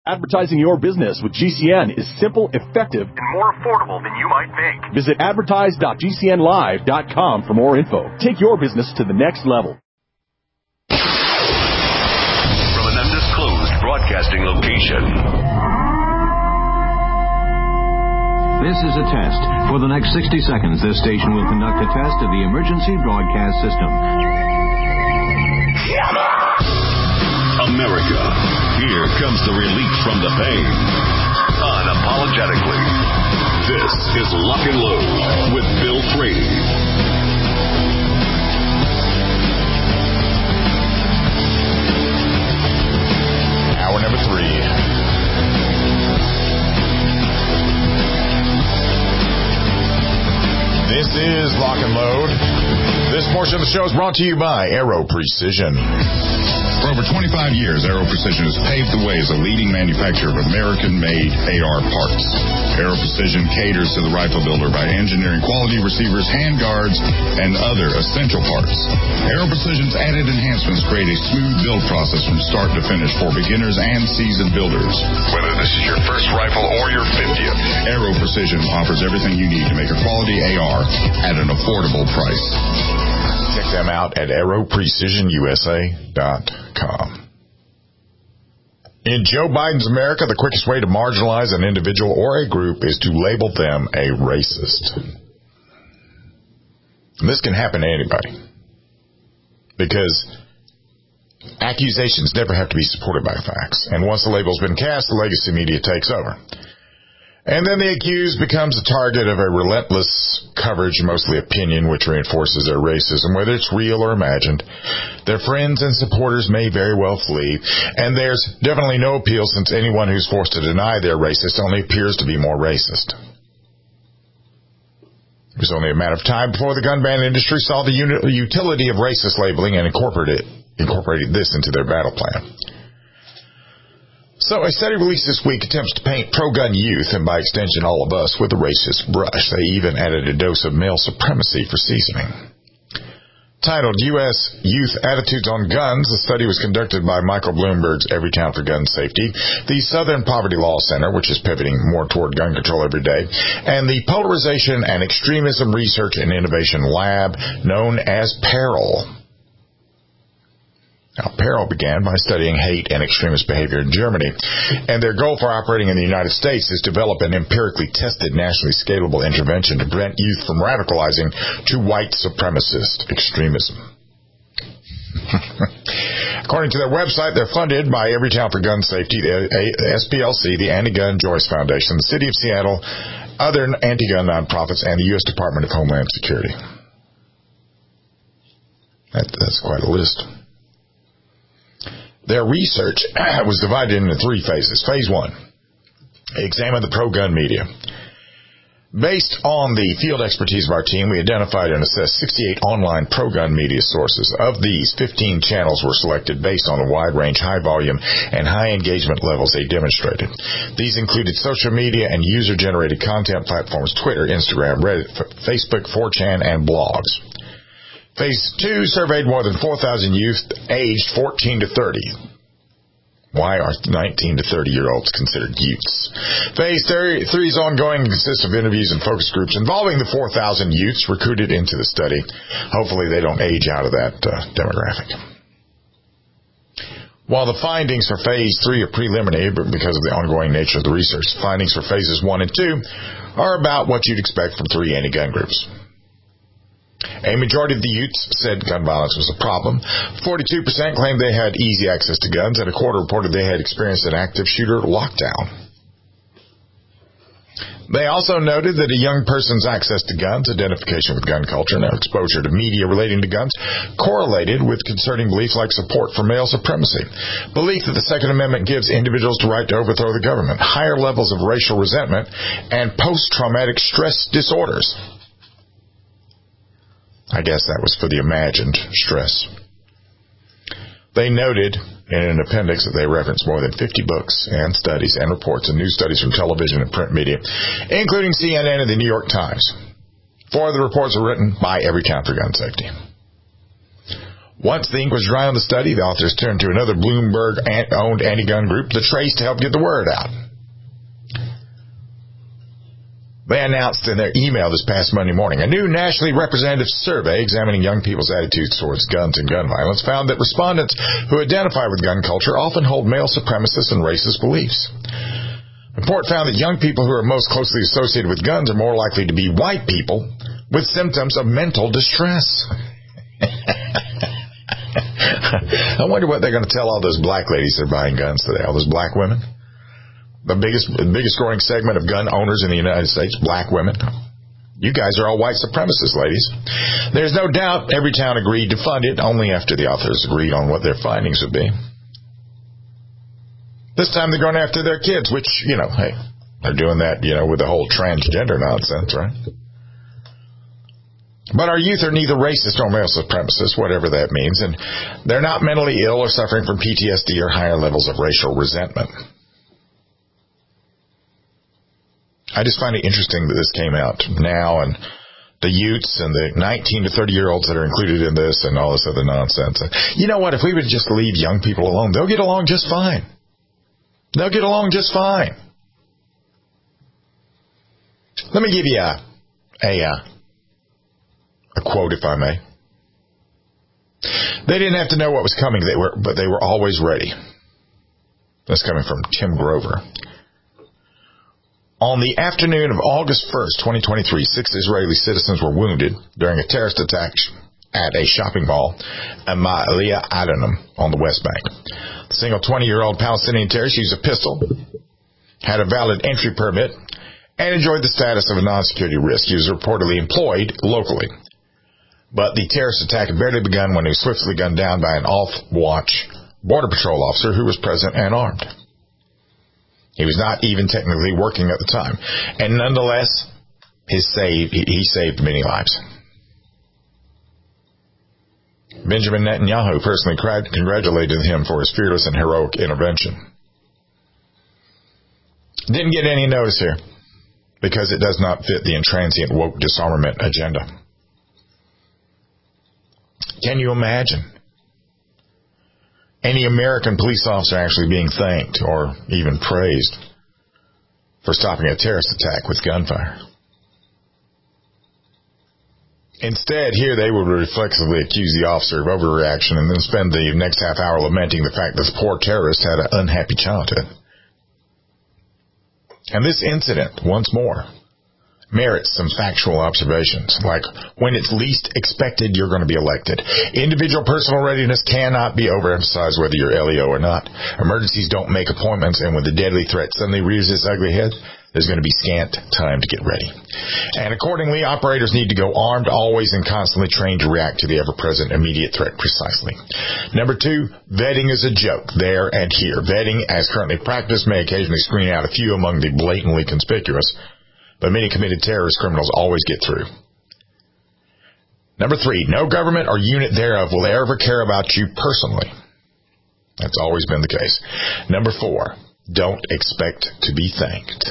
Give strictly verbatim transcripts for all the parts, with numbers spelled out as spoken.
Advertising your business with G C N is simple, effective, and more affordable than you might think. Visit advertise dot g c n live dot com for more info. Take your business to the next level. From an undisclosed broadcasting location. This is a test. For the next sixty seconds, this station will conduct a test of the emergency broadcast system. America, here comes the relief from the pain. Unapologetically. This is Lock and Load with Bill Frady. Hour number three. This is Lock and Load. This portion of the show is brought to you by Aero Precision. For over twenty-five years, Aero Precision has paved the way as a leading manufacturer of American-made A R parts. Aero Precision caters to the rifle builder by engineering quality receivers, handguards, and other essential parts. Aero Precision's added enhancements create a smooth build process from start to finish for beginners and seasoned builders. Whether this is your first rifle or your fiftieth, Aero Precision offers everything you need to make a quality A R at an affordable price. Check them out at aero precision u s a dot com. In Joe Biden's America, the quickest way to marginalize an individual or a group is to label them a racist. And this can happen to anybody, because accusations never have to be supported by facts. And once the label's been cast, the legacy media takes over. And then the accused becomes the target of a relentless coverage, mostly opinion, which reinforces their racism, whether it's real or imagined. Their friends and supporters may very well flee, and there's definitely no appeal, since anyone who's forced to deny they're racist only appears to be more racist. It was only a matter of time before the gun ban industry saw the utility of racist labeling and incorporated, incorporated this into their battle plan. So a study released this week attempts to paint pro-gun youth, and by extension all of us, with a racist brush. They even added a dose of male supremacy for seasoning. Titled U S Youth Attitudes on Guns, the study was conducted by Michael Bloomberg's Everytown for Gun Safety, the Southern Poverty Law Center, which is pivoting more toward gun control every day, and the Polarization and Extremism Research and Innovation Lab, known as PERIL. Now, PERIL began by studying hate and extremist behavior in Germany, and their goal for operating in the United States is to develop an empirically tested, nationally scalable intervention to prevent youth from radicalizing to white supremacist extremism. According to their website, they're funded by Everytown for Gun Safety, the S P L C, the Anti-Gun Joyce Foundation, the City of Seattle, other anti-gun nonprofits, and the U S Department of Homeland Security. That, that's quite a list. Their research was divided into three phases. Phase one, examine the pro-gun media. Based on the field expertise of our team, we identified and assessed sixty-eight online pro-gun media sources. Of these, fifteen channels were selected based on the wide range, high volume, and high engagement levels they demonstrated. These included social media and user-generated content platforms, Twitter, Instagram, Reddit, Facebook, four chan, and blogs. Phase two surveyed more than four thousand youth aged fourteen to thirty. Why are nineteen to thirty-year-olds considered youths? Phase three is ongoing and consists of interviews and focus groups involving the four thousand youths recruited into the study. Hopefully they don't age out of that uh, demographic. While the findings for Phase three are preliminary because of the ongoing nature of the research, the findings for Phases one and two are about what you'd expect from three anti-gun groups. A majority of the youths said gun violence was a problem. forty-two percent claimed they had easy access to guns, and a quarter reported they had experienced an active shooter lockdown. They also noted that a young person's access to guns, identification with gun culture, and exposure to media relating to guns correlated with concerning beliefs like support for male supremacy, belief that the Second Amendment gives individuals the right to overthrow the government, higher levels of racial resentment, and post-traumatic stress disorders. I guess that was for the imagined stress. They noted in an appendix that they referenced more than fifty books and studies and reports and news studies from television and print media, including C N N and the New York Times. Four of the reports were written by Everytown for Gun Safety. Once the ink was dry on the study, the authors turned to another Bloomberg-owned anti-gun group, The Trace, to help get the word out. They announced in their email this past Monday morning, a new nationally representative survey examining young people's attitudes towards guns and gun violence found that respondents who identify with gun culture often hold male supremacist and racist beliefs. The report found that young people who are most closely associated with guns are more likely to be white people with symptoms of mental distress. I wonder what they're going to tell all those black ladies that are buying guns today, all those black women. The biggest the biggest growing segment of gun owners in the United States, black women. You guys are all white supremacists, ladies. There's no doubt every town agreed to fund it only after the authors agreed on what their findings would be. This time they're going after their kids, which, you know, hey, they're doing that, you know, with the whole transgender nonsense, right? But our youth are neither racist nor male supremacists, whatever that means, and they're not mentally ill or suffering from P T S D or higher levels of racial resentment. I just find it interesting that this came out now, and the youths and the nineteen to thirty-year-olds that are included in this and all this other nonsense. You know what? If we would just leave young people alone, they'll get along just fine. They'll get along just fine. Let me give you a, a, a quote, if I may. They didn't have to know what was coming, they were, but they were always ready. That's coming from Tim Grover. On the afternoon of August first, twenty twenty-three, six Israeli citizens were wounded during a terrorist attack at a shopping mall in Ma'alia Adonam on the West Bank. The single twenty-year-old Palestinian terrorist used a pistol, had a valid entry permit, and enjoyed the status of a non-security risk. He was reportedly employed locally. But the terrorist attack had barely begun when he was swiftly gunned down by an off-watch Border Patrol officer who was present and armed. He was not even technically working at the time. And nonetheless, his save, he saved many lives. Benjamin Netanyahu personally congratulated him for his fearless and heroic intervention. Didn't get any notice here because it does not fit the intransient woke disarmament agenda. Can you imagine any American police officer actually being thanked or even praised for stopping a terrorist attack with gunfire? Instead, here they would reflexively accuse the officer of overreaction and then spend the next half hour lamenting the fact that the poor terrorist had an unhappy childhood. And this incident, once more, merits some factual observations, like when it's least expected, you're going to be elected. Individual personal readiness cannot be overemphasized whether you're L E O or not. Emergencies don't make appointments, and when the deadly threat suddenly rears its ugly head, there's going to be scant time to get ready. And accordingly, operators need to go armed, always and constantly trained to react to the ever-present immediate threat precisely. Number two, vetting is a joke there and here. Vetting, as currently practiced, may occasionally screen out a few among the blatantly conspicuous, but many committed terrorist criminals always get through. Number three, no government or unit thereof will ever care about you personally. That's always been the case. Number four, don't expect to be thanked.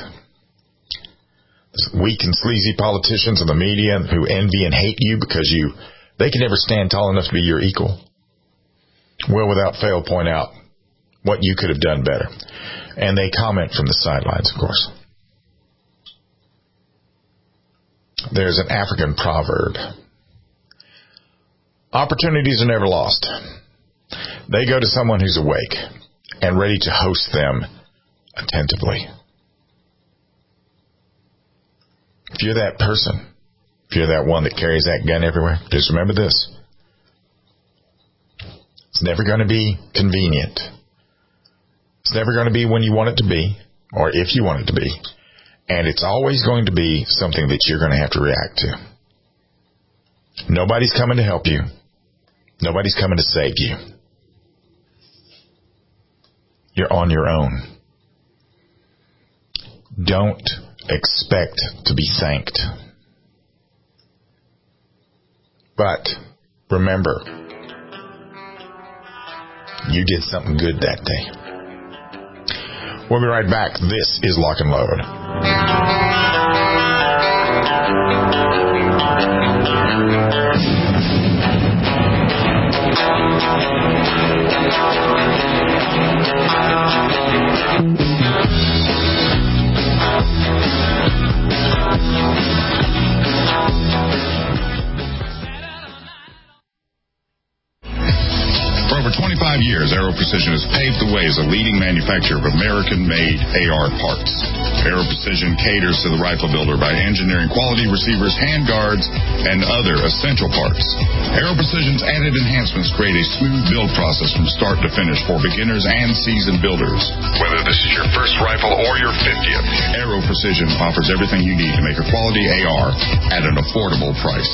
Weak and sleazy politicians in the media who envy and hate you because you, they can never stand tall enough to be your equal, will without fail point out what you could have done better. And they comment from the sidelines, of course. There's an African proverb. Opportunities are never lost. They go to someone who's awake and ready to host them attentively. If you're that person, if you're that one that carries that gun everywhere, just remember this. It's never going to be convenient. It's never going to be when you want it to be, or if you want it to be. And it's always going to be something that you're going to have to react to. Nobody's coming to help you. Nobody's coming to save you. You're on your own. Don't expect to be thanked. But remember, you did something good that day. We'll be right back. This is Lock and Load. For over twenty-five years, Aero Precision has paved the way as a leading manufacturer of American-made A R parts. Aero Precision caters to the rifle builder by engineering quality receivers, handguards, and other essential parts. Aero Precision's added enhancements create a smooth build process from start to finish for beginners and seasoned builders. Whether this is your first rifle or your fiftieth, Aero Precision offers everything you need to make a quality A R at an affordable price.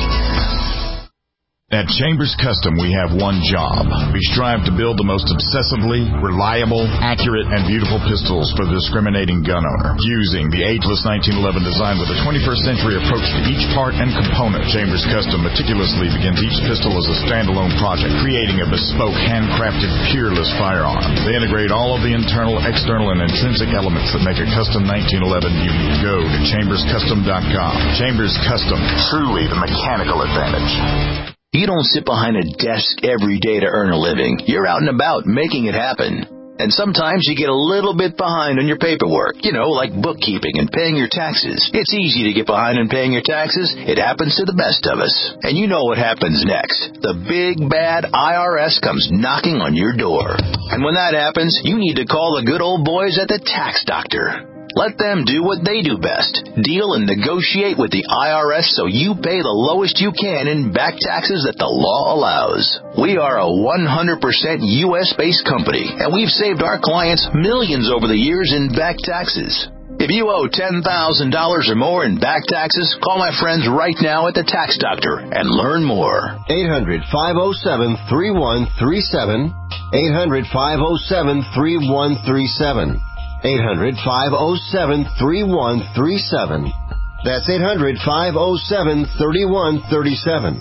At Chambers Custom, we have one job. We strive to build the most obsessively reliable, accurate, and beautiful pistols for the discriminating gun owner. Using the ageless nineteen eleven design with a twenty-first century approach to each part and component, Chambers Custom meticulously begins each pistol as a standalone project, creating a bespoke, handcrafted, peerless firearm. They integrate all of the internal, external, and intrinsic elements that make a custom nineteen eleven unique. Go to chambers custom dot com. Chambers Custom, truly the mechanical advantage. You don't sit behind a desk every day to earn a living. You're out and about making it happen. And sometimes you get a little bit behind on your paperwork, you know, like bookkeeping and paying your taxes. It's easy to get behind on paying your taxes. It happens to the best of us. And you know what happens next. The big, bad I R S comes knocking on your door. And when that happens, you need to call the good old boys at the Tax Doctor. Let them do what they do best. Deal and negotiate with the I R S so you pay the lowest you can in back taxes that the law allows. We are a one hundred percent U S-based company, and we've saved our clients millions over the years in back taxes. If you owe ten thousand dollars or more in back taxes, call my friends right now at the Tax Doctor and learn more. eight hundred, five oh seven, three one three seven. eight hundred, five oh seven, three one three seven. eight hundred, five oh seven, three one three seven. That's eight hundred, five oh seven, three one three seven.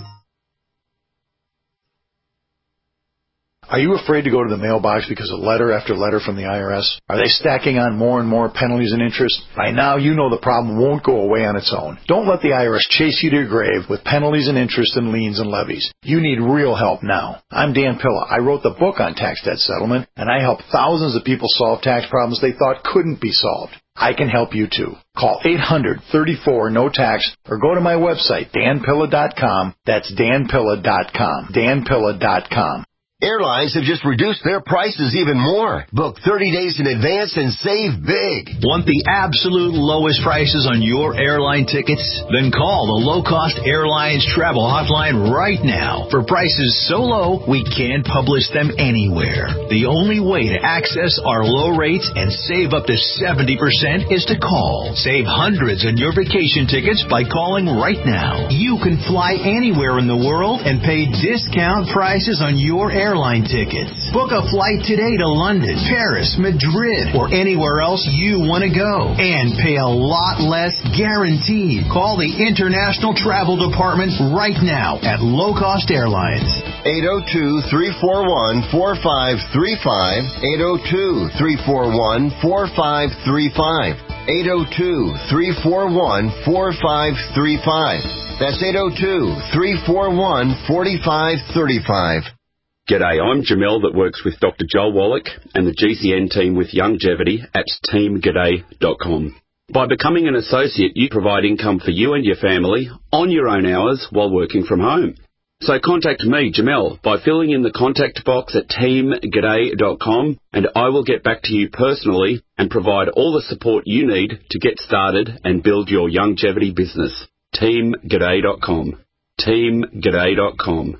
Are you afraid to go to the mailbox because of letter after letter from the I R S? Are they stacking on more and more penalties and interest? By now, you know the problem won't go away on its own. Don't let the I R S chase you to your grave with penalties and interest and liens and levies. You need real help now. I'm Dan Pilla. I wrote the book on tax debt settlement, and I help thousands of people solve tax problems they thought couldn't be solved. I can help you too. Call eight hundred, thirty-four, no tax or go to my website, dan pilla dot com. That's dan pilla dot com. dan pilla dot com. Airlines have just reduced their prices even more. Book thirty days in advance and save big. Want the absolute lowest prices on your airline tickets? Then call the Low Cost Airlines Travel Hotline right now. For prices so low, we can't publish them anywhere. The only way to access our low rates and save up to seventy percent is to call. Save hundreds on your vacation tickets by calling right now. You can fly anywhere in the world and pay discount prices on your airline airline tickets. Book a flight today to London, Paris, Madrid, or anywhere else you want to go. And pay a lot less guaranteed. Call the International Travel Department right now at Low Cost Airlines. eight oh two, three four one, four five three five. eight oh two, three four one, four five three five. eight oh two, three four one, four five three five. That's eight oh two, three four one, four five three five. G'day, I'm Jamel that works with Doctor Joel Wallach and the G C N team with Longevity at team g'day dot com. By becoming an associate, you provide income for you and your family on your own hours while working from home. So contact me, Jamel, by filling in the contact box at team g'day dot com, and I will get back to you personally and provide all the support you need to get started and build your longevity business. team g'day dot com. team g'day dot com.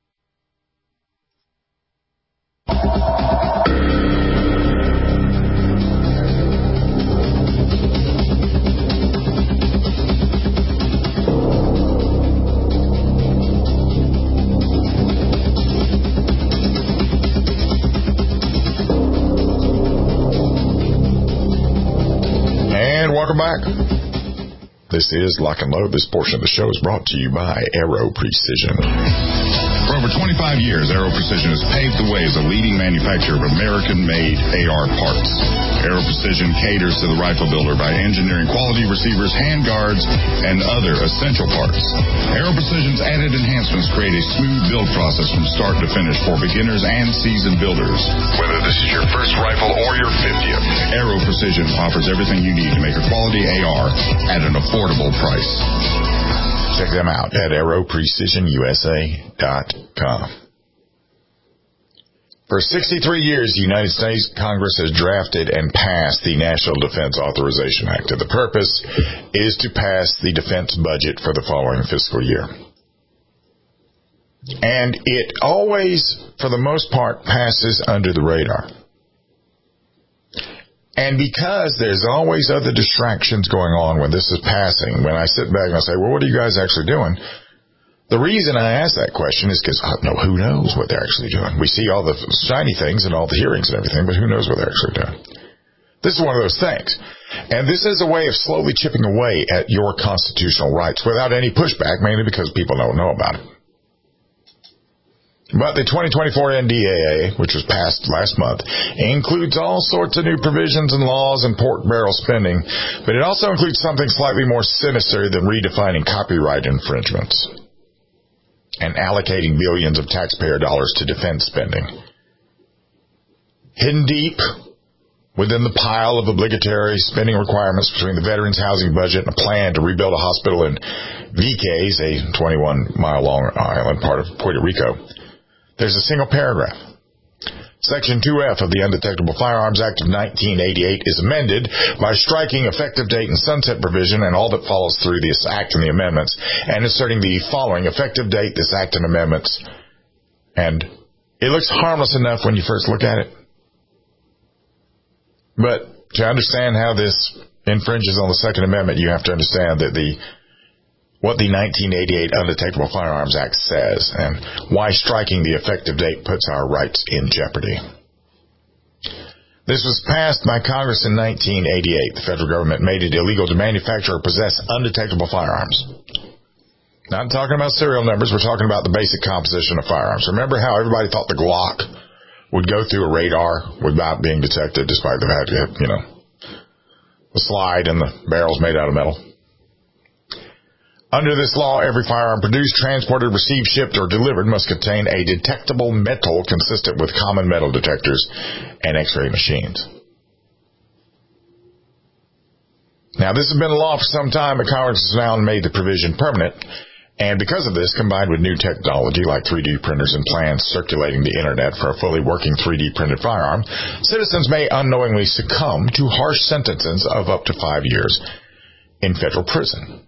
And welcome back. This is Lock and Load. This portion of the show is brought to you by Aero Precision. For over twenty-five years, Aero Precision has paved the way as a leading manufacturer of American-made A R parts. Aero Precision caters to the rifle builder by engineering quality receivers, handguards, and other essential parts. Aero Precision's added enhancements create a smooth build process from start to finish for beginners and seasoned builders. Whether this is your first rifle or your fiftieth, Aero Precision offers everything you need to make a quality A R at an affordable price. Check them out at aero precision u s a dot com. For sixty-three years, the United States Congress has drafted and passed the National Defense Authorization Act. And the purpose is to pass the defense budget for the following fiscal year. And it always, for the most part, passes under the radar. And because there's always other distractions going on when this is passing, when I sit back and I say, well, what are you guys actually doing? The reason I ask that question is because, I know, who knows what they're actually doing? We see all the shiny things and all the hearings and everything, but who knows what they're actually doing? This is one of those things. And this is a way of slowly chipping away at your constitutional rights without any pushback, mainly because people don't know about it. But the twenty twenty-four N D A A, which was passed last month, includes all sorts of new provisions and laws and pork barrel spending, but it also includes something slightly more sinister than redefining copyright infringements and allocating billions of taxpayer dollars to defense spending. Hidden deep within the pile of obligatory spending requirements between the Veterans Housing Budget and a plan to rebuild a hospital in Vieques, a twenty-one mile long island part of Puerto Rico, there's a single paragraph. Section two F of the Undetectable Firearms Act of nineteen eighty-eight is amended by striking effective date and sunset provision and all that follows through this act and the amendments, and inserting the following effective date, this act and amendments. And it looks harmless enough when you first look at it. But to understand how this infringes on the Second Amendment, you have to understand that the what the nineteen eighty-eight Undetectable Firearms Act says and why striking the effective date puts our rights in jeopardy. This was passed by Congress in nineteen eighty-eight. The federal government made it illegal to manufacture or possess undetectable firearms. Not talking about serial numbers, we're talking about the basic composition of firearms. Remember how everybody thought the Glock would go through a radar without being detected, despite the fact that, you know, the slide and the barrel's made out of metal? Under this law, every firearm produced, transported, received, shipped, or delivered must contain a detectable metal consistent with common metal detectors and X-ray machines. Now, this has been a law for some time, but Congress has now made the provision permanent. And because of this, combined with new technology like three D printers and plans circulating the internet for a fully working three D printed firearm, citizens may unknowingly succumb to harsh sentences of up to five years in federal prison.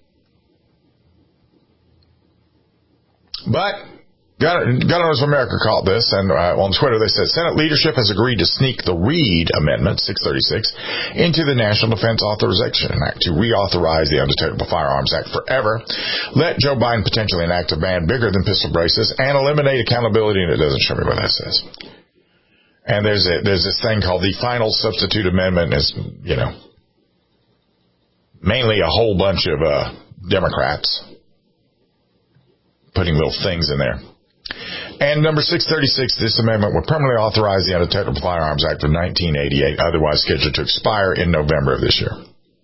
But God, God knows what America called this, and uh, on Twitter they said, Senate leadership has agreed to sneak the Reid Amendment, six thirty-six, into the National Defense Authorization Act to reauthorize the Undetectable Firearms Act forever, let Joe Biden potentially enact a ban bigger than pistol braces, and eliminate accountability, and it doesn't show me what that says. And there's a, there's this thing called the Final Substitute Amendment, is, you know, mainly a whole bunch of uh, Democrats putting little things in there. And number six thirty-six, this amendment would permanently authorize the Undetectable Firearms Act of nineteen eighty-eight, otherwise scheduled to expire in November of this year.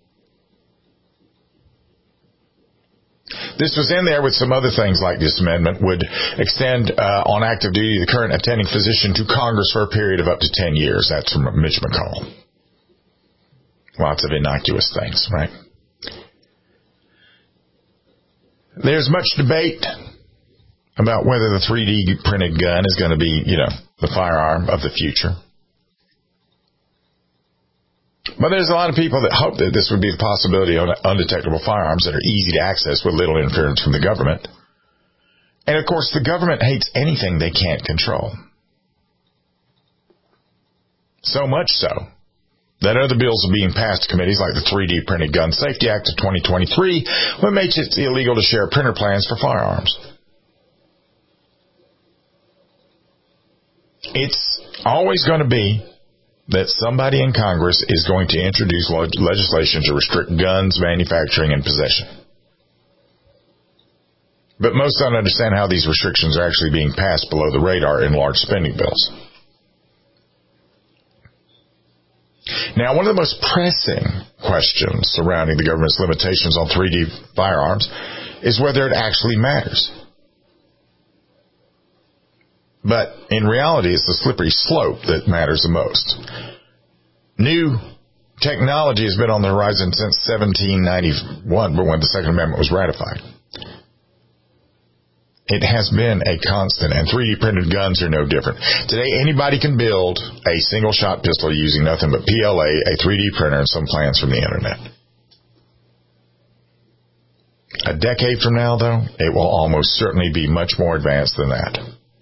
This was in there with some other things like this amendment would extend uh, on active duty the current attending physician to Congress for a period of up to ten years. That's from Mitch McConnell. Lots of innocuous things, right? There's much debate about whether the three D printed gun is going to be, you know, the firearm of the future. But there's a lot of people that hope that this would be the possibility of undetectable firearms that are easy to access with little interference from the government. And, of course, the government hates anything they can't control. So much so that other bills are being passed to committees like the three D Printed Gun Safety Act of twenty twenty-three, which makes it illegal to share printer plans for firearms. It's always going to be that somebody in Congress is going to introduce legislation to restrict guns, manufacturing, and possession. But most don't understand how these restrictions are actually being passed below the radar in large spending bills. Now, one of the most pressing questions surrounding the government's limitations on three D firearms is whether it actually matters. But in reality, it's the slippery slope that matters the most. New technology has been on the horizon since seventeen ninety-one, when the Second Amendment was ratified. It has been a constant, and three D printed guns are no different. Today, anybody can build a single-shot pistol using nothing but P L A, a three D printer, and some plans from the Internet. A decade from now, though, it will almost certainly be much more advanced than that.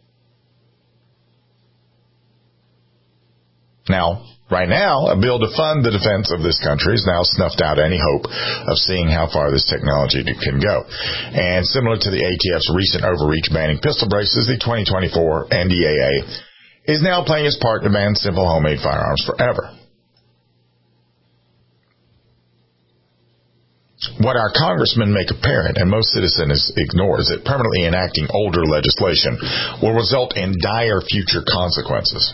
Now, right now, a bill to fund the defense of this country has now snuffed out any hope of seeing how far this technology can go. And similar to the A T F's recent overreach banning pistol braces, the twenty twenty-four N D A A is now playing its part to ban simple homemade firearms forever. What our congressmen make apparent, and most citizens ignore, is that permanently enacting older legislation will result in dire future consequences.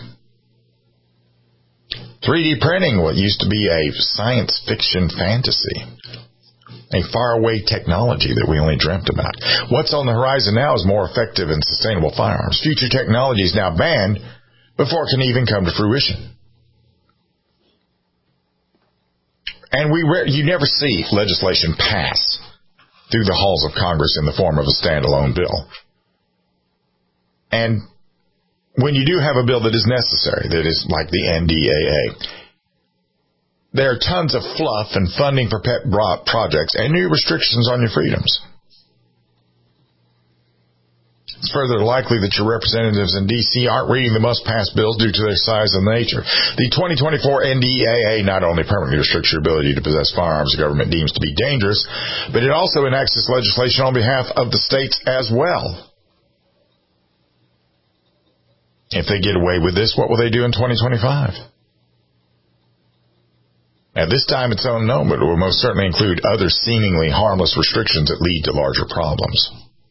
three D printing, what used to be a science fiction fantasy, a faraway technology that we only dreamt about. What's on the horizon now is more effective and sustainable firearms. Future technology is now banned before it can even come to fruition. And we re- you never see legislation pass through the halls of Congress in the form of a standalone bill. And when you do have a bill that is necessary, that is like the N D A A, there are tons of fluff and funding for pet projects and new restrictions on your freedoms. It's further likely that your representatives in D C aren't reading the must-pass bills due to their size and nature. The twenty twenty-four N D A A not only permanently restricts your ability to possess firearms the government deems to be dangerous, but it also enacts this legislation on behalf of the states as well. If they get away with this, what will they do in twenty twenty-five? At this time, it's unknown, but it will most certainly include other seemingly harmless restrictions that lead to larger problems.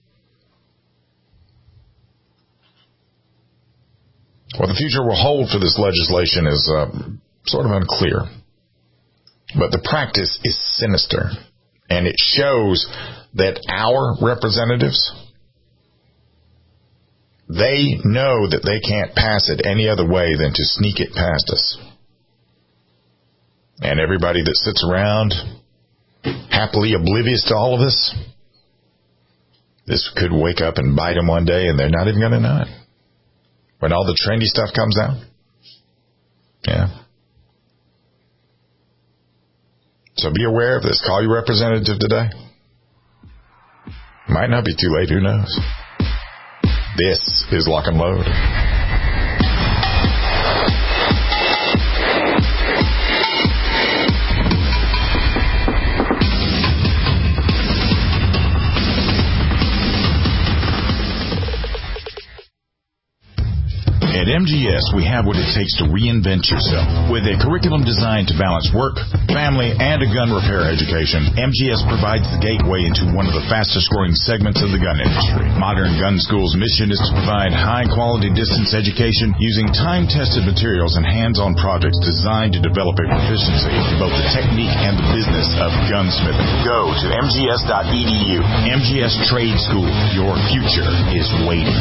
What the future will hold for this legislation is uh, sort of unclear. But the practice is sinister, and it shows that our representatives, they know that they can't pass it any other way than to sneak it past us. And everybody that sits around happily oblivious to all of this, this could wake up and bite them one day and they're not even going to know it. When all the trendy stuff comes out. Yeah. So be aware of this. Call your representative today. Might not be too late, who knows? This is Lock and Load. At M G S, we have what it takes to reinvent yourself. With a curriculum designed to balance work, family, and a gun repair education, M G S provides the gateway into one of the fastest-growing segments of the gun industry. Modern Gun School's mission is to provide high-quality distance education using time-tested materials and hands-on projects designed to develop a proficiency in both the technique and the business of gunsmithing. Go to M G S dot E D U. M G S Trade School. Your future is waiting.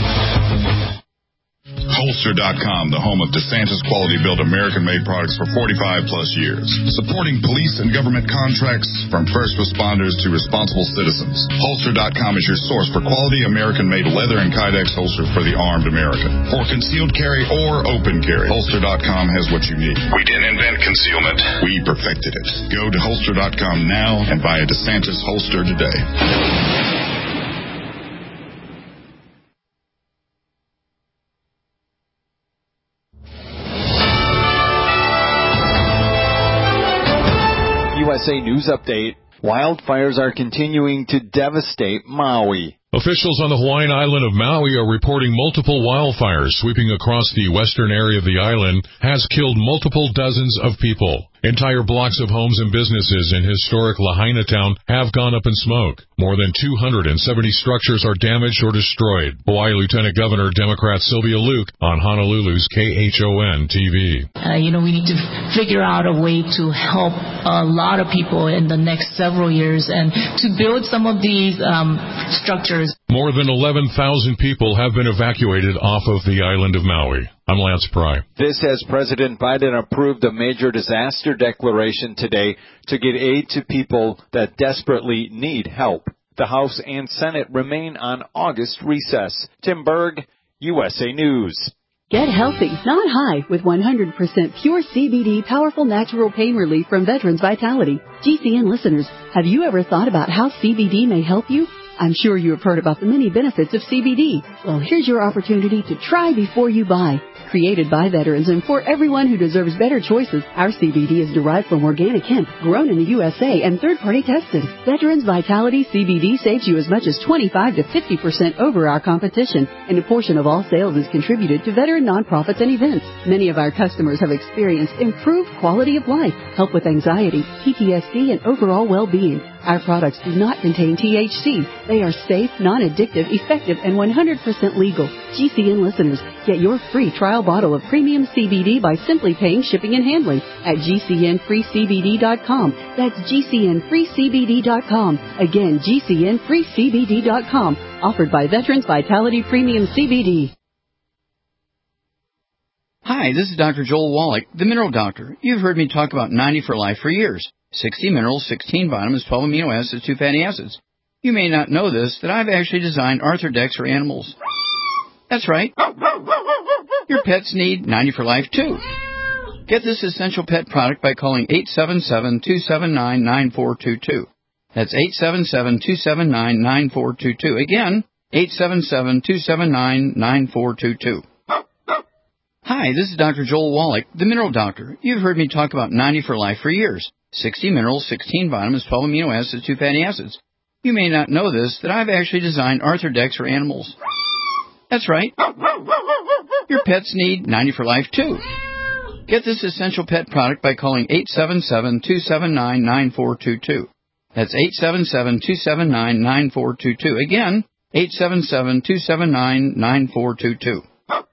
Holster dot com, the home of DeSantis quality-built American-made products for forty-five plus years. Supporting police and government contracts from first responders to responsible citizens. Holster dot com is your source for quality American-made leather and Kydex holsters for the armed American. For concealed carry or open carry, Holster dot com has what you need. We didn't invent concealment. We perfected it. Go to Holster dot com now and buy a DeSantis holster today. U S A News Update. Wildfires are continuing to devastate Maui. Officials on the Hawaiian island of Maui are reporting multiple wildfires sweeping across the western area of the island has killed multiple dozens of people. Entire blocks of homes and businesses in historic Lahaina town have gone up in smoke. More than two hundred seventy structures are damaged or destroyed. Hawaii Lieutenant Governor Democrat Sylvia Luke on Honolulu's K H O N T V. Uh, you know, we need to figure out a way to help a lot of people in the next several years and to build some of these um, structures. More than eleven thousand people have been evacuated off of the island of Maui. I'm Lance Pry. This as President Biden approved a major disaster declaration today to get aid to people that desperately need help. The House and Senate remain on August recess. Tim Berg, U S A News. Get healthy, not high, with one hundred percent pure C B D powerful natural pain relief from Veterans Vitality. G C N listeners, have you ever thought about how C B D may help you? I'm sure you have heard about the many benefits of C B D. Well, here's your opportunity to try before you buy. Created by veterans and for everyone who deserves better choices, our C B D is derived from organic hemp, grown in the U S A and third-party tested. Veterans Vitality C B D saves you as much as twenty-five to fifty percent over our competition, and a portion of all sales is contributed to veteran nonprofits and events. Many of our customers have experienced improved quality of life, help with anxiety, P T S D, and overall well-being. Our products do not contain T H C. They are safe, non-addictive, effective, and one hundred percent legal. G C N listeners, get your free trial bottle of premium C B D by simply paying shipping and handling at G C N free C B D dot com. That's G C N free C B D dot com. Again, G C N free C B D dot com. Offered by Veterans Vitality Premium C B D. Hi, this is Doctor Joel Wallach, the Mineral Doctor. You've heard me talk about ninety for Life for years. sixty minerals, sixteen vitamins, twelve amino acids, two fatty acids. You may not know this, that I've actually designed Arthrodex for animals. That's right. Your pets need ninety for Life, too. Get this essential pet product by calling eight seven seven, two seven nine, nine four two two. That's eight seven seven, two seven nine, nine four two two. Again, eight seven seven, two seven nine, nine four two two. Hi, this is Doctor Joel Wallach, the Mineral Doctor. You've heard me talk about ninety for Life for years. sixty minerals, sixteen vitamins, twelve amino acids, two fatty acids. You may not know this, that I've actually designed Arthrodex for animals. That's right. Your pets need ninety for Life, too. Get this essential pet product by calling eight seven seven, two seven nine, nine four two two. That's eight seven seven, two seven nine, nine four two two. Again, eight seven seven, two seven nine, nine four two two.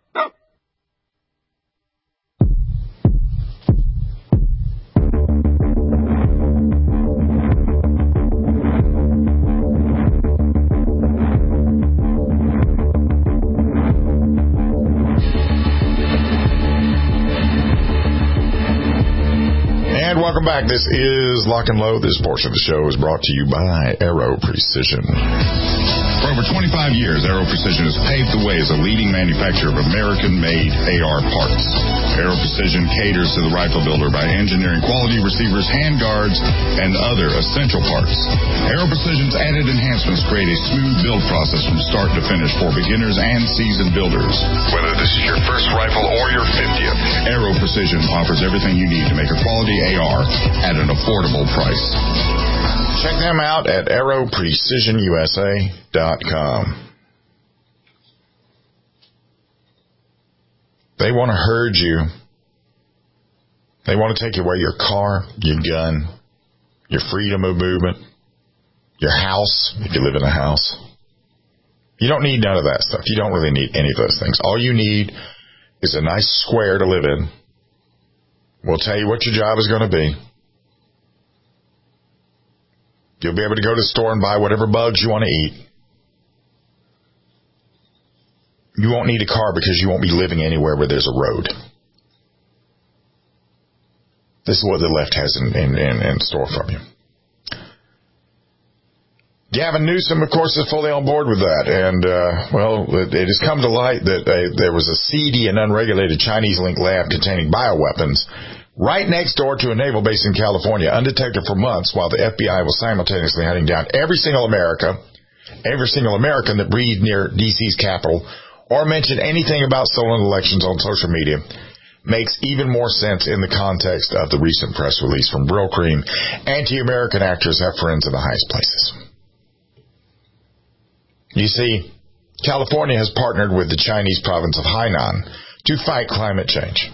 Welcome back. This is Lock and Load. This portion of the show is brought to you by Aero Precision. For over twenty-five years, Aero Precision has paved the way as a leading manufacturer of American-made A R parts. Aero Precision caters to the rifle builder by engineering quality receivers, handguards, and other essential parts. Aero Precision's added enhancements create a smooth build process from start to finish for beginners and seasoned builders. Whether this is your first rifle or your fiftieth, Aero Precision offers everything you need to make a quality A R at an affordable price. Check them out at aero precision U S A dot com. They want to herd you. They want to take away your car, your gun, your freedom of movement, your house, if you live in a house. You don't need none of that stuff. You don't really need any of those things. All you need is a nice square to live in. We'll tell you what your job is going to be. You'll be able to go to the store and buy whatever bugs you want to eat. You won't need a car because you won't be living anywhere where there's a road. This is what the left has in, in, in, in store from you. Gavin Newsom, of course, is fully on board with that. And, uh, well, it, it has come to light that uh, there was a seedy and unregulated Chinese-linked lab containing bioweapons right next door to a naval base in California, undetected for months, while the F B I was simultaneously hunting down every single America, every single American that breathed near D C's capital or mentioned anything about stolen elections on social media. Makes even more sense in the context of the recent press release from Brylcreem. Anti-American actors have friends in the highest places. You see, California has partnered with the Chinese province of Hainan to fight climate change.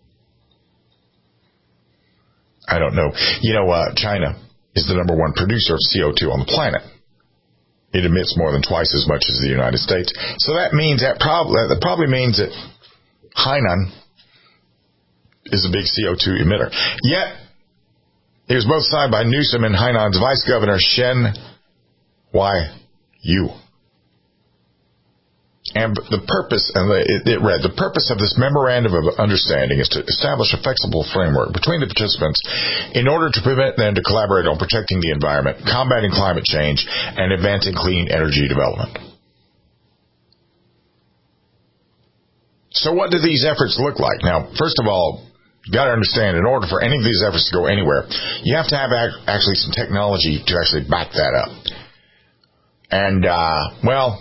I don't know. You know, uh, China is the number one producer of C O two on the planet. It emits more than twice as much as the United States. So that means that probably, that probably means that Hainan is a big C O two emitter. Yet, it was both signed by Newsom and Hainan's Vice Governor Shen Wai-yu. And the purpose, and it, it read, the purpose of this memorandum of understanding is to establish a flexible framework between the participants in order to permit them to collaborate on protecting the environment, combating climate change, and advancing clean energy development. So what do these efforts look like? Now, first of all, you've got to understand, in order for any of these efforts to go anywhere, you have to have actually some technology to actually back that up. And, uh, well...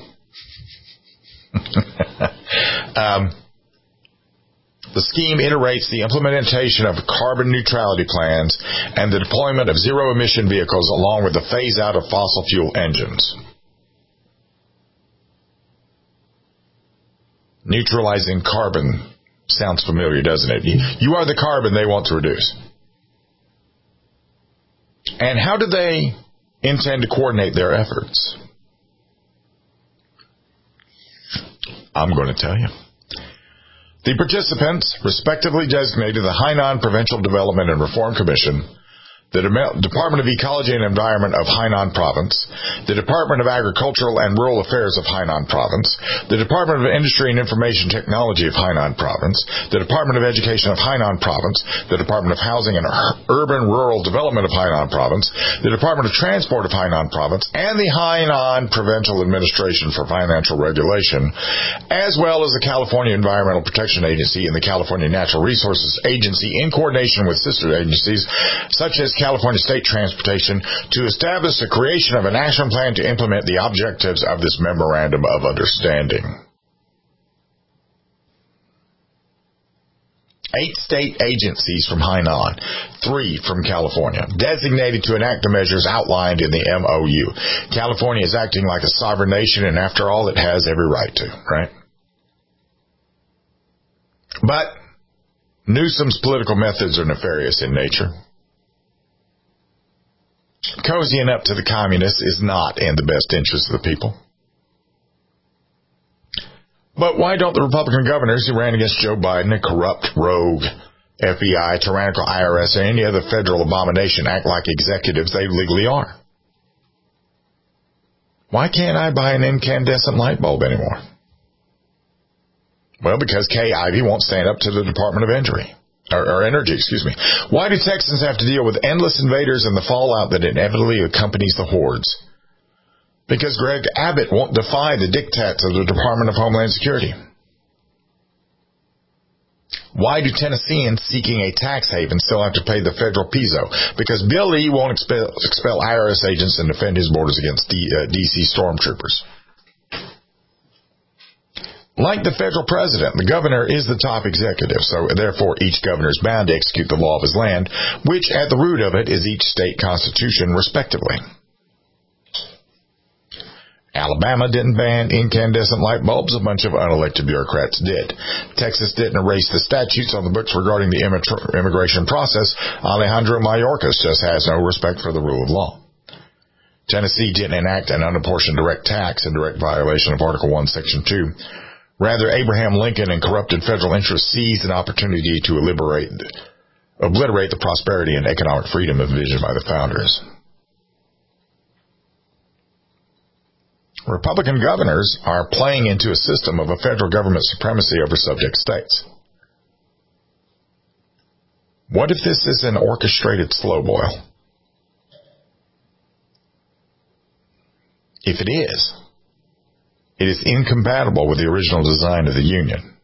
um, the scheme iterates the implementation of carbon neutrality plans and the deployment of zero-emission vehicles along with the phase-out of fossil fuel engines. Neutralizing carbon sounds familiar, doesn't it? You are the carbon they want to reduce. And how do they intend to coordinate their efforts? I'm going to tell you. The participants, respectively designated the Hainan Provincial Development and Reform Commission, the Department of Ecology and Environment of Hainan Province, the Department of Agricultural and Rural Affairs of Hainan Province, the Department of Industry and Information Technology of Hainan Province, the Department of Education of Hainan Province, the Department of Housing and Urban Rural Development of Hainan Province, the Department of Transport of Hainan Province, and the Hainan Provincial Administration for Financial Regulation, as well as the California Environmental Protection Agency and the California Natural Resources Agency in coordination with sister agencies such as California State Transportation to establish the creation of an action plan to implement the objectives of this memorandum of understanding. Eight state agencies from Hainan, three from California, designated to enact the measures outlined in the M O U. California is acting like a sovereign nation, and after all, it has every right to, right? But Newsom's political methods are nefarious in nature. Cozying up to the communists is not in the best interest of the people. But why don't the Republican governors who ran against Joe Biden, a corrupt, rogue F B I, tyrannical I R S, and any other federal abomination act like executives they legally are? Why can't I buy an incandescent light bulb anymore? Well, because Kay Ivey won't stand up to the Department of Energy. Or, or energy, excuse me. Why do Texans have to deal with endless invaders and the fallout that inevitably accompanies the hordes? Because Greg Abbott won't defy the diktats of the Department of Homeland Security. Why do Tennesseans seeking a tax haven still have to pay the federal P I S O? Because Bill Lee won't expel, expel I R S agents and defend his borders against D, uh, D C stormtroopers. Like the federal president, the governor is the top executive, so therefore each governor is bound to execute the law of his land, which at the root of it is each state constitution, respectively. Alabama didn't ban incandescent light bulbs, a bunch of unelected bureaucrats did. Texas didn't erase the statutes on the books regarding the immigration process. Alejandro Mayorkas just has no respect for the rule of law. Tennessee didn't enact an unapportioned direct tax in direct violation of Article one, Section two. Rather, Abraham Lincoln and corrupted federal interests seized an opportunity to liberate, obliterate the prosperity and economic freedom envisioned by the founders. Republican governors are playing into a system of a federal government supremacy over subject states. What if this is an orchestrated slow boil? If it is, it is incompatible with the original design of the Union.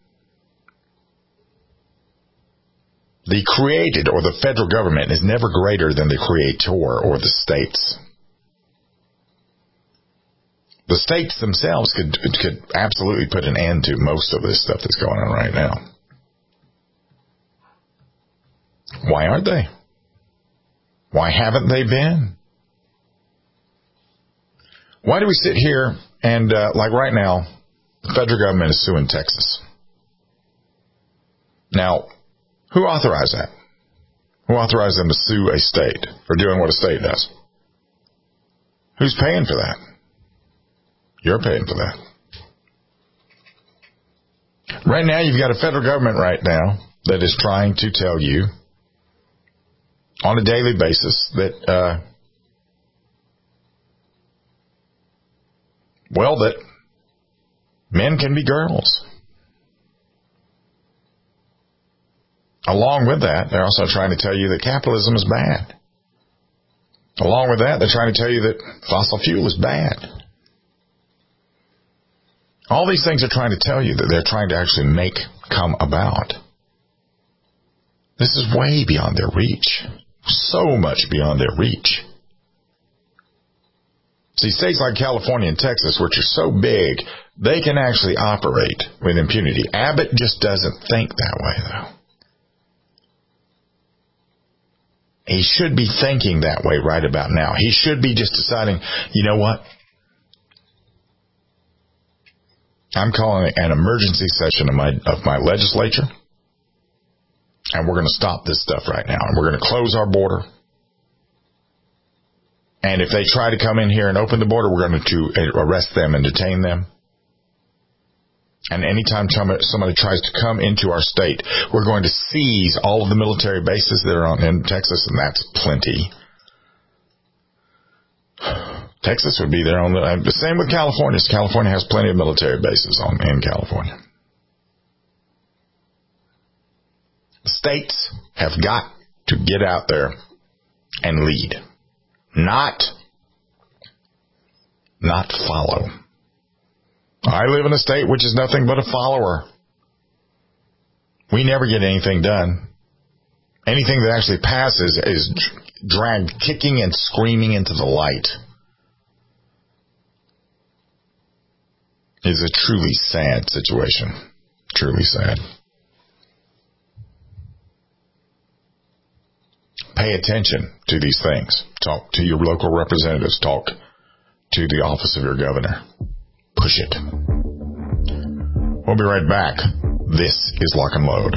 The created or the federal government is never greater than the creator or the states. The states themselves could could absolutely put an end to most of this stuff that's going on right now. Why aren't they? Why haven't they been? Why do we sit here And uh, like right now, the federal government is suing Texas. Now, who authorized that? Who authorized them to sue a state for doing what a state does? Who's paying for that? You're paying for that. Right now, you've got a federal government right now that is trying to tell you on a daily basis that, uh, well, that men can be girls. Along with that, they're also trying to tell you that capitalism is bad. Along with that, they're trying to tell you that fossil fuel is bad. All these things are trying to tell you that they're trying to actually make come about. This is way beyond their reach. So much beyond their reach. See, states like California and Texas, which are so big, they can actually operate with impunity. Abbott just doesn't think that way, though. He should be thinking that way right about now. He should be just deciding, you know what? I'm calling an emergency session of my of my legislature, and we're going to stop this stuff right now. And we're going to close our border. And if they try to come in here and open the border, we're going to arrest them and detain them. And anytime somebody tries to come into our state, we're going to seize all of the military bases that are on, in Texas, and that's plenty. Texas would be there on the, the same with California. California has plenty of military bases on in California. The states have got to get out there and lead. Not, not follow. I live in a state which is nothing but a follower. We never get anything done. Anything that actually passes is dragged kicking and screaming into the light. It's a truly sad situation. Truly sad. Pay attention to these things. Talk to your local representatives. Talk to the office of your governor. Push it. We'll be right back. This is Lock and Load.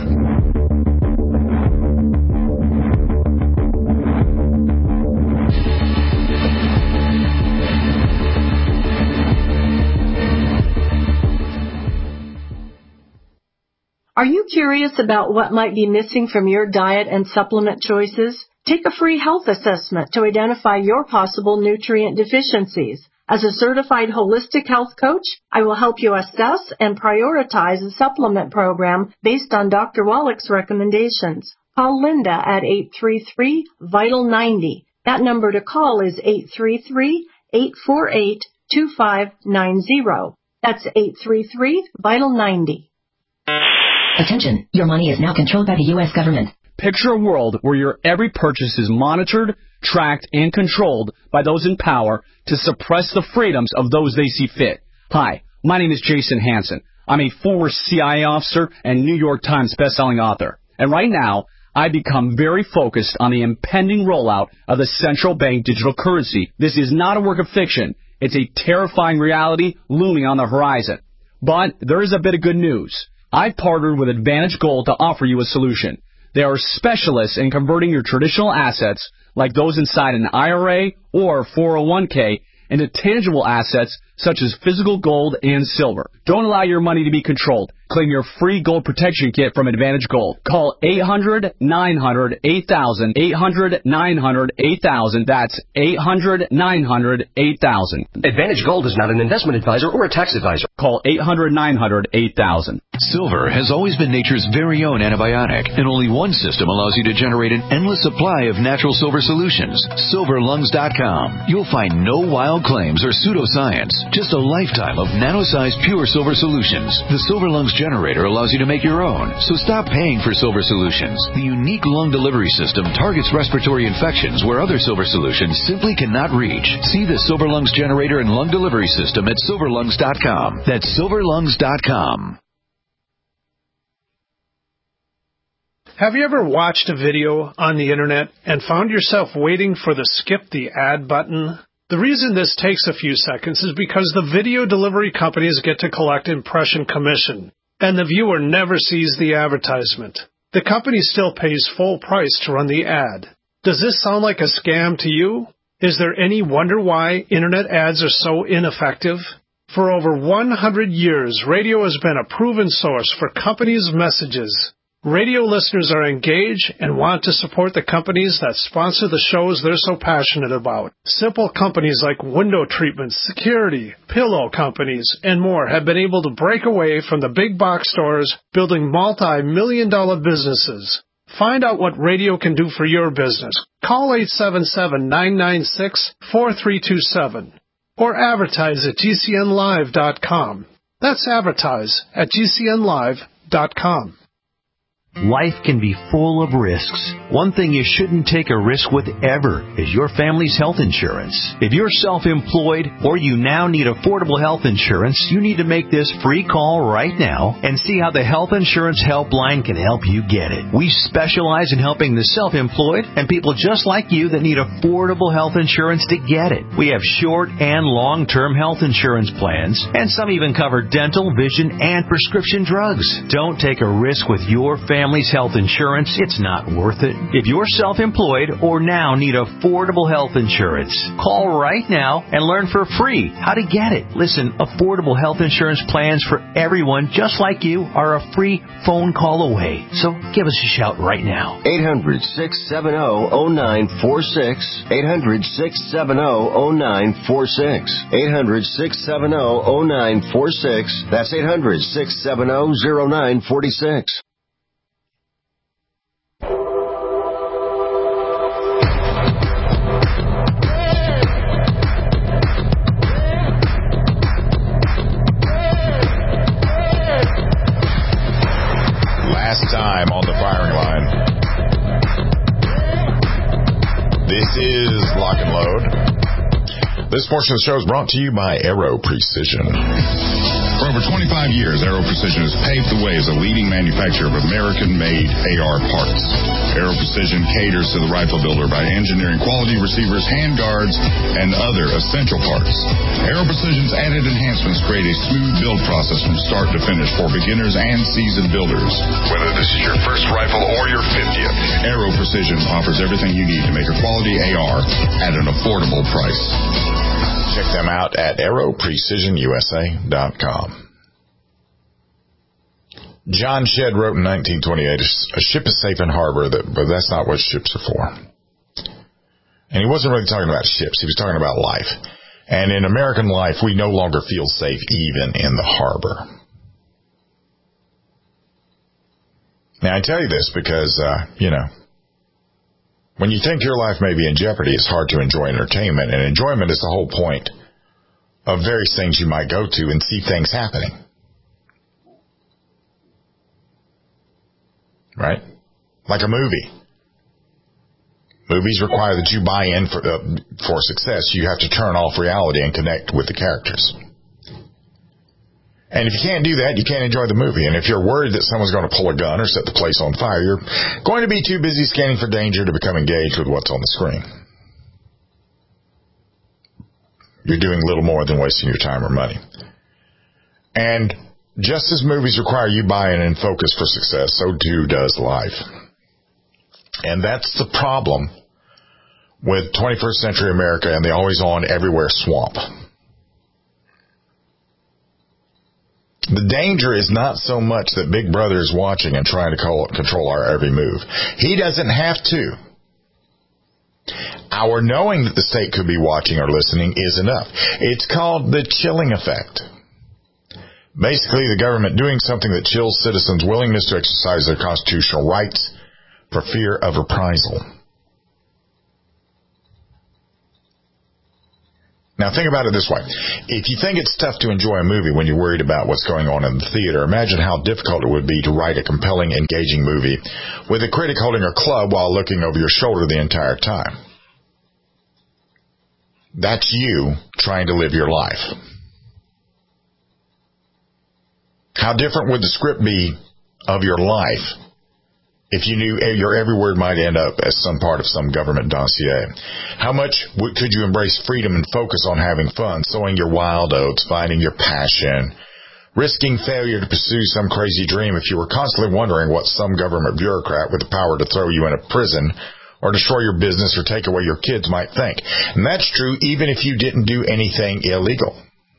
Are you curious about what might be missing from your diet and supplement choices? Take a free health assessment to identify your possible nutrient deficiencies. As a certified holistic health coach, I will help you assess and prioritize a supplement program based on Doctor Wallach's recommendations. Call Linda at eight three three, vital ninety. That number to call is eight three three, eight four eight, two five nine zero. That's eight three three, vital ninety. Attention, your money is now controlled by the U S government. Picture a world where your every purchase is monitored, tracked, and controlled by those in power to suppress the freedoms of those they see fit. Hi, my name is Jason Hansen. I'm a former C I A officer and New York Times bestselling author. And right now, I become very focused on the impending rollout of the central bank digital currency. This is not a work of fiction. It's a terrifying reality looming on the horizon. But there is a bit of good news. I've partnered with Advantage Gold to offer you a solution. They are specialists in converting your traditional assets, like those inside an I R A or four oh one k, into tangible assets such as physical gold and silver. Don't allow your money to be controlled. Claim your free gold protection kit from Advantage Gold. Call eight hundred, nine hundred, eight thousand, eight hundred, nine hundred, eight thousand. That's eight hundred, nine hundred, eight thousand. Advantage Gold is not an investment advisor or a tax advisor. Call eight hundred, nine hundred, eight thousand. Silver has always been nature's very own antibiotic, and only one system allows you to generate an endless supply of natural silver solutions. silver lungs dot com. You'll find no wild claims or pseudoscience, just a lifetime of nano-sized pure silver solutions. The Silver Lungs generator allows you to make your own, so stop paying for silver solutions. The unique lung delivery system targets respiratory infections where other silver solutions simply cannot reach. See the Silver Lungs generator and lung delivery system at silver lungs dot com. That's silver lungs dot com. Have you ever watched a video on the internet and found yourself waiting for the skip the ad button? The reason this takes a few seconds is because the video delivery companies get to collect impression commission, and the viewer never sees the advertisement. The company still pays full price to run the ad. Does this sound like a scam to you? Is there any wonder why Internet ads are so ineffective? For over one hundred years, radio has been a proven source for companies' messages. Radio listeners are engaged and want to support the companies that sponsor the shows they're so passionate about. Simple companies like window treatments, security, pillow companies, and more have been able to break away from the big box stores, building multi-million dollar businesses. Find out what radio can do for your business. Call eight seven seven, nine nine six, four three two seven or advertise at G C N live dot com. That's advertise at G C N live dot com. Life can be full of risks. One thing you shouldn't take a risk with ever is your family's health insurance. If you're self-employed or you now need affordable health insurance, you need to make this free call right now and see how the Health Insurance Helpline can help you get it. We specialize in helping the self-employed and people just like you that need affordable health insurance to get it. We have short and long-term health insurance plans, and some even cover dental, vision, and prescription drugs. Don't take a risk with your family. Family's health insurance, it's not worth it. If you're self-employed or now need affordable health insurance, call right now and learn for free how to get it. Listen, affordable health insurance plans for everyone just like you are a free phone call away. So give us a shout right now. eight hundred, six seven zero, zero nine four six. eight hundred, six seven zero, zero nine four six. eight hundred, six seven zero, zero nine four six. That's eight hundred, six seven zero, zero nine four six. Time on the firing line. This is Lock and Load. This portion of the show is brought to you by Aero Precision. For over twenty-five years, Aero Precision has paved the way as a leading manufacturer of American-made A R parts. Aero Precision caters to the rifle builder by engineering quality receivers, handguards, and other essential parts. Aero Precision's added enhancements create a smooth build process from start to finish for beginners and seasoned builders. Whether this is your first rifle or your fiftieth, Aero Precision offers everything you need to make a quality A R at an affordable price. Check them out at aero precision U S A dot com. John Shedd wrote in nineteen twenty-eight, a ship is safe in harbor, but that's not what ships are for. And he wasn't really talking about ships. He was talking about life. And in American life, we no longer feel safe even in the harbor. Now, I tell you this because, uh, you know, when you think your life may be in jeopardy, it's hard to enjoy entertainment. And enjoyment is the whole point of various things you might go to and see things happening. Right? Like a movie. Movies require that you buy in for, uh, for success. You have to turn off reality and connect with the characters. And if you can't do that, you can't enjoy the movie. And if you're worried that someone's going to pull a gun or set the place on fire, you're going to be too busy scanning for danger to become engaged with what's on the screen. You're doing little more than wasting your time or money. And just as movies require you buy-in and focus for success, so too does life. And that's the problem with twenty-first century America and the always-on, everywhere swamp. The danger is not so much that Big Brother is watching and trying to control our every move. He doesn't have to. Our knowing that the state could be watching or listening is enough. It's called the chilling effect. Basically, the government doing something that chills citizens' willingness to exercise their constitutional rights for fear of reprisal. Now, think about it this way. If you think it's tough to enjoy a movie when you're worried about what's going on in the theater, imagine how difficult it would be to write a compelling, engaging movie with a critic holding a club while looking over your shoulder the entire time. That's you trying to live your life. How different would the script be of your life if you knew your every word might end up as some part of some government dossier? How much could you embrace freedom and focus on having fun, sowing your wild oats, finding your passion, risking failure to pursue some crazy dream if you were constantly wondering what some government bureaucrat with the power to throw you in a prison or destroy your business or take away your kids might think? And that's true even if you didn't do anything illegal.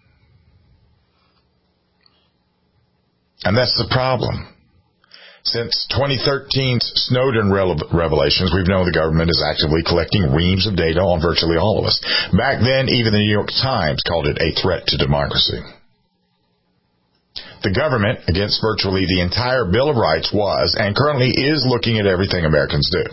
And that's the problem. Since twenty thirteen's Snowden revelations, we've known the government is actively collecting reams of data on virtually all of us. Back then, even the New York Times called it a threat to democracy. The government, against virtually the entire Bill of Rights, was and currently is looking at everything Americans do.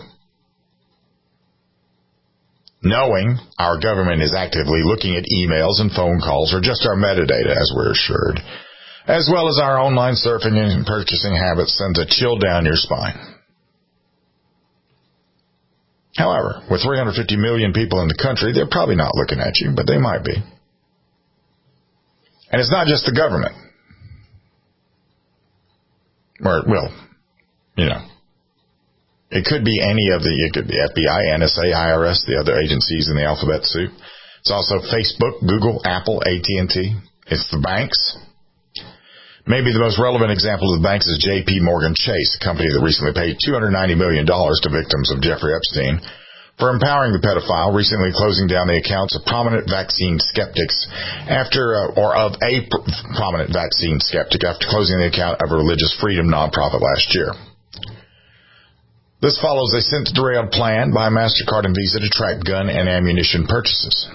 Knowing our government is actively looking at emails and phone calls or just our metadata, as we're assured, as well as our online surfing and purchasing habits, sends a chill down your spine. However, with three hundred fifty million people in the country, they're probably not looking at you, but they might be. And it's not just the government. Or, well, you know, it could be any of the, it could be F B I, N S A, I R S, the other agencies in the alphabet soup. It's also Facebook, Google, Apple, A T and T. It's the banks. Maybe the most relevant example of the banks is J P Morgan Chase, a company that recently paid two hundred ninety million dollars to victims of Jeffrey Epstein for empowering the pedophile, recently closing down the accounts of prominent vaccine skeptics after, uh, or of a pr- prominent vaccine skeptic after closing the account of a religious freedom nonprofit last year. This follows a since-derailed plan by MasterCard and Visa to track gun and ammunition purchases.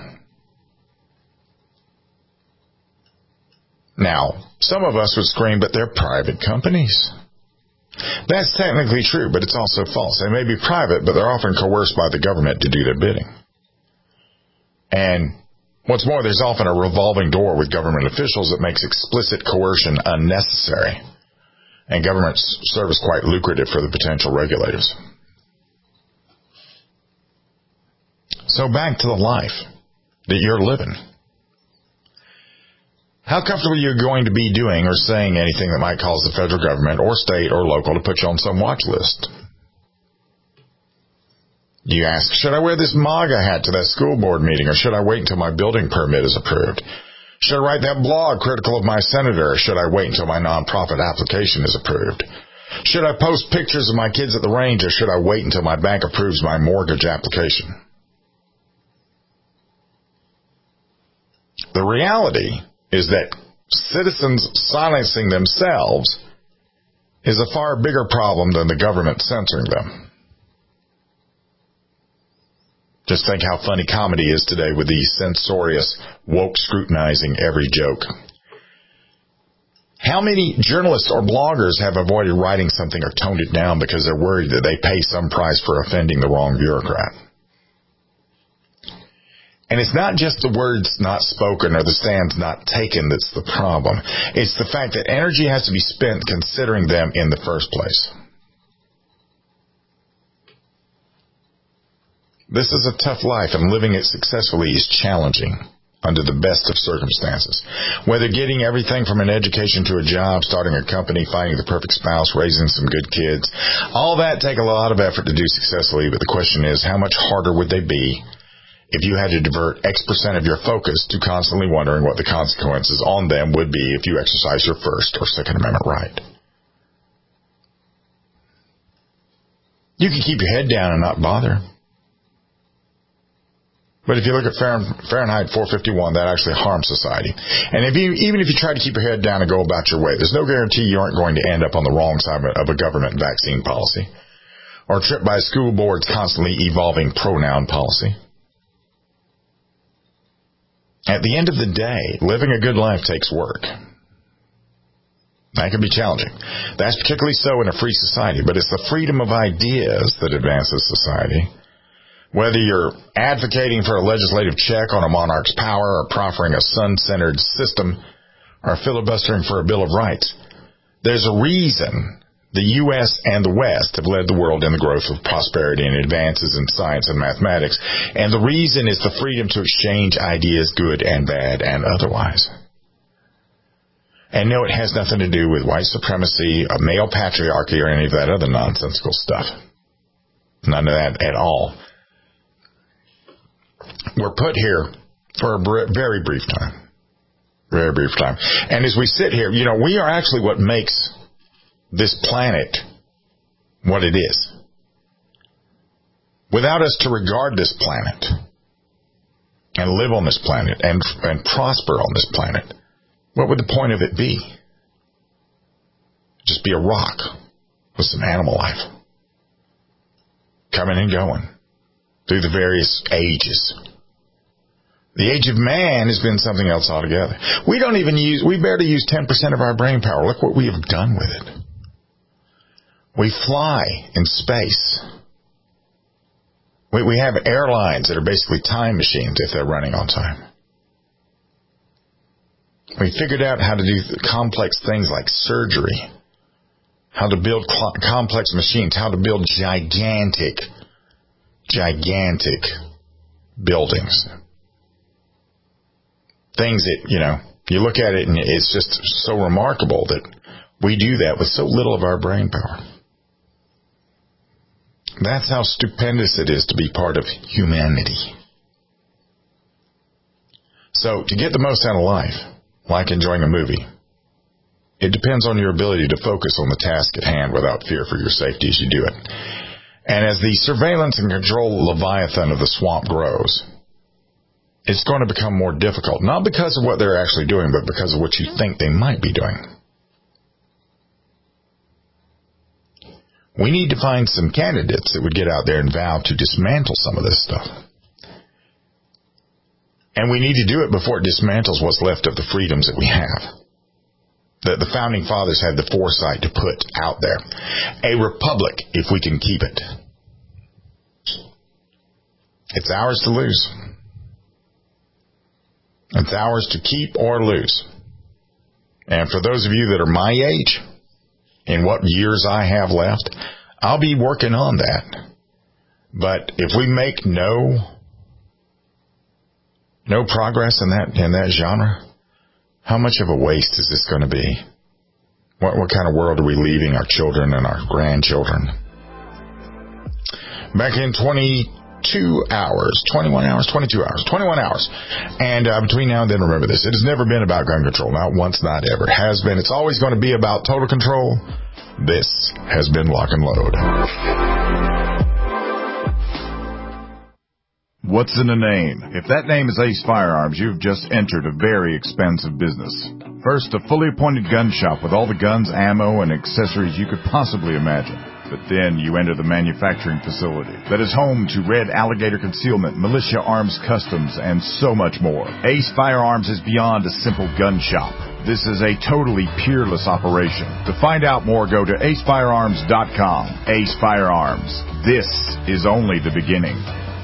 Now, some of us would scream, but they're private companies. That's technically true, but it's also false. They may be private, but they're often coerced by the government to do their bidding. And what's more, there's often a revolving door with government officials that makes explicit coercion unnecessary, and government service quite lucrative for the potential regulators. So back to the life that you're living. How comfortable are you going to be doing or saying anything that might cause the federal government or state or local to put you on some watch list? You ask, should I wear this MAGA hat to that school board meeting, or should I wait until my building permit is approved? Should I write that blog critical of my senator, or should I wait until my nonprofit application is approved? Should I post pictures of my kids at the range, or should I wait until my bank approves my mortgage application? The reality is that citizens silencing themselves is a far bigger problem than the government censoring them. Just think how funny comedy is today with the censorious woke scrutinizing every joke. How many journalists or bloggers have avoided writing something or toned it down because they're worried that they pay some price for offending the wrong bureaucrat? And it's not just the words not spoken or the stands not taken that's the problem. It's the fact that energy has to be spent considering them in the first place. This is a tough life, and living it successfully is challenging under the best of circumstances. Whether getting everything from an education to a job, starting a company, finding the perfect spouse, raising some good kids, all that take a lot of effort to do successfully, but the question is, how much harder would they be if you had to divert X percent of your focus to constantly wondering what the consequences on them would be if you exercise your First or Second Amendment right? You can keep your head down and not bother. But if you look at Fahrenheit four fifty-one, that actually harms society. And if you, even if you try to keep your head down and go about your way, there's no guarantee you aren't going to end up on the wrong side of a government vaccine policy, or tripped by a school board's constantly evolving pronoun policy. At the end of the day, living a good life takes work. That can be challenging. That's particularly so in a free society, but it's the freedom of ideas that advances society. Whether you're advocating for a legislative check on a monarch's power, or proffering a sun-centered system, or filibustering for a Bill of Rights, there's a reason the U S and the West have led the world in the growth of prosperity and advances in science and mathematics. And the reason is the freedom to exchange ideas, good and bad and otherwise. And no, it has nothing to do with white supremacy, uh, male patriarchy, or any of that other nonsensical stuff. None of that at all. We're put here for a br- very brief time. Very brief time. And as we sit here, you know, we are actually what makes this planet what it is. Without us to regard this planet and live on this planet and, and prosper on this planet, what would the point of it be? Just be a rock with some animal life. Coming and going through the various ages. The age of man has been something else altogether. We don't even use, we barely use ten percent of our brain power. Look what we have done with it. We fly in space. We, we have airlines that are basically time machines if they're running on time. We figured out how to do complex things like surgery, how to build cl- complex machines, how to build gigantic, gigantic buildings. Things that, you know, you look at it and it's just so remarkable that we do that with so little of our brain power. That's how stupendous it is to be part of humanity. So, to get the most out of life, like enjoying a movie, it depends on your ability to focus on the task at hand without fear for your safety as you do it. And as the surveillance and control leviathan of the swamp grows, it's going to become more difficult, not because of what they're actually doing, but because of what you think they might be doing. We need to find some candidates that would get out there and vow to dismantle some of this stuff. And we need to do it before it dismantles what's left of the freedoms that we have, that the Founding Fathers had the foresight to put out there. A republic, if we can keep it. It's ours to lose. It's ours to keep or lose. And for those of you that are my age, in what years I have left, I'll be working on that. But if we make no no progress in that in that genre, how much of a waste is this going to be? What what kind of world are we leaving our children and our grandchildren? Back in twenty-two hours, twenty-one hours, twenty-two hours, twenty-one hours. And uh, between now and then, remember this. It has never been about gun control. Not once, not ever. It has been. It's always going to be about total control. This has been Lock and Load. What's in a name? If that name is Ace Firearms, you've just entered a very expensive business. First, a fully appointed gun shop with all the guns, ammo, and accessories you could possibly imagine. But then you enter the manufacturing facility that is home to Red Alligator Concealment, Militia Arms Customs, and so much more. Ace Firearms is beyond a simple gun shop. This is a totally peerless operation. To find out more, go to ace firearms dot com. Ace Firearms. This is only the beginning.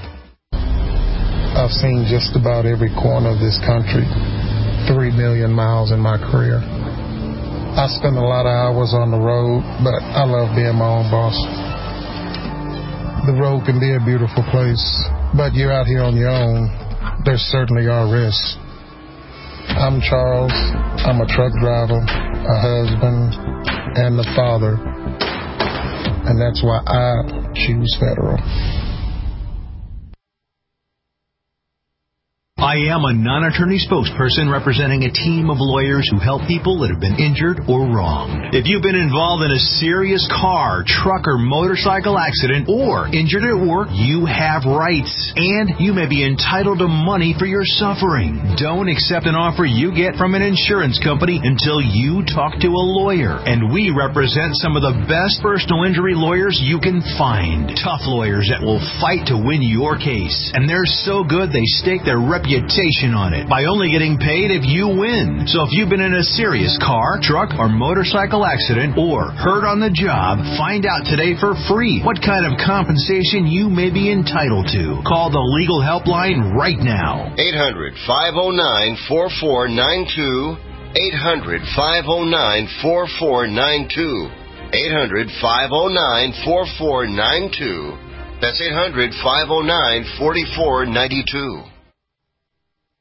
I've seen just about every corner of this country, three million miles in my career. I spend a lot of hours on the road, but I love being my own boss. The road can be a beautiful place, but you're out here on your own. There certainly are risks. I'm Charles. I'm a truck driver, a husband, and a father. And that's why I choose Federal. I am a non-attorney spokesperson representing a team of lawyers who help people that have been injured or wronged. If you've been involved in a serious car, truck, or motorcycle accident or injured at work, you have rights, and you may be entitled to money for your suffering. Don't accept an offer you get from an insurance company until you talk to a lawyer, and we represent some of the best personal injury lawyers you can find. Tough lawyers that will fight to win your case, and they're so good they stake their reputation on it by only getting paid if you win. So if you've been in a serious car, truck, or motorcycle accident or hurt on the job, find out today for free what kind of compensation you may be entitled to. Call the legal helpline right now. eight hundred, five oh nine, four four nine two. eight hundred, five oh nine, four four nine two. eight hundred, five oh nine, four four nine two. That's eight hundred, five oh nine, four four nine two.